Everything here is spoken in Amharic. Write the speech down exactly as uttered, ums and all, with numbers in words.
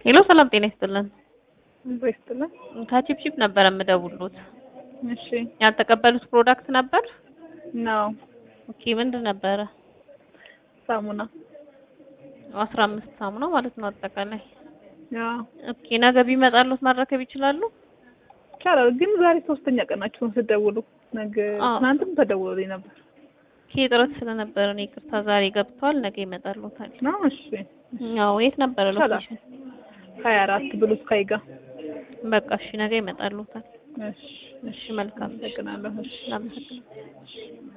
ሄሎ ሰላም ጤና ይስጥልን። ወይስጥልን ከቺፕቺፕ ነበር የምደውሉት። እሺ ያልተቀበሉት ፕሮዳክት ነበር? ነው ኦኬ ምንድን ነበረ? ሳሙና አስራ አምስት ሳሙና ማለት ነው አጠቃላይ። ያ ኦኬ ነገ ቢመጣሉት ማረከብ ይችላሉ? ይቻላል፣ ግን ዛሬ ሶስተኛ ቀናችሁን ስትደውሉ ነገ ትናንትም ተደውሎልኝ ነበር። ከጥረት ስለነበረ ነው ይቅርታ። ዛሬ ገብቷል፣ ነገ ይመጣሉታል። ነው እሺ። ያው የት ነበር ሎኬሽን? ሀያ አራት ብሉ ስካይ ጋር። በቃ እሺ ነገ ይመጣሉታል። እሺ እሺ መልካም። አመሰግናለሁ። እሺ አመሰግናለሁ።